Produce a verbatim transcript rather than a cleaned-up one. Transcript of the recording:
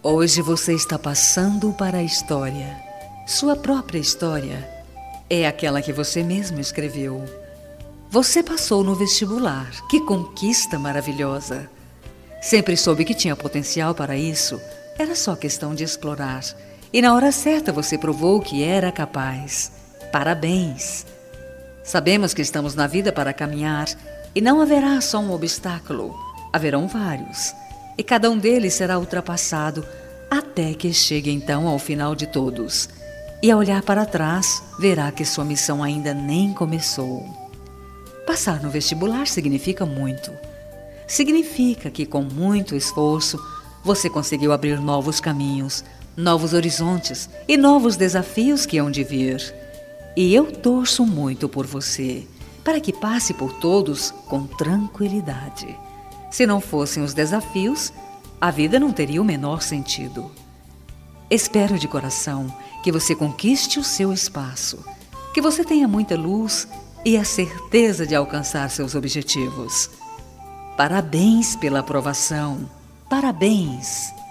Hoje você está passando para a história. Sua própria história é aquela que você mesmo escreveu. Você passou no vestibular. Que conquista maravilhosa! Sempre soube que tinha potencial para isso. Era só questão de explorar. E na hora certa você provou que era capaz. Parabéns! Sabemos que estamos na vida para caminhar e não haverá só um obstáculo. Haverão vários. E cada um deles será ultrapassado até que chegue então ao final de todos. E ao olhar para trás, verá que sua missão ainda nem começou. Passar no vestibular significa muito. Significa que com muito esforço você conseguiu abrir novos caminhos, novos horizontes e novos desafios que hão de vir. E eu torço muito por você, para que passe por todos com tranquilidade. Se não fossem os desafios, a vida não teria o menor sentido. Espero de coração que você conquiste o seu espaço, que você tenha muita luz e a certeza de alcançar seus objetivos. Parabéns pela aprovação. Parabéns!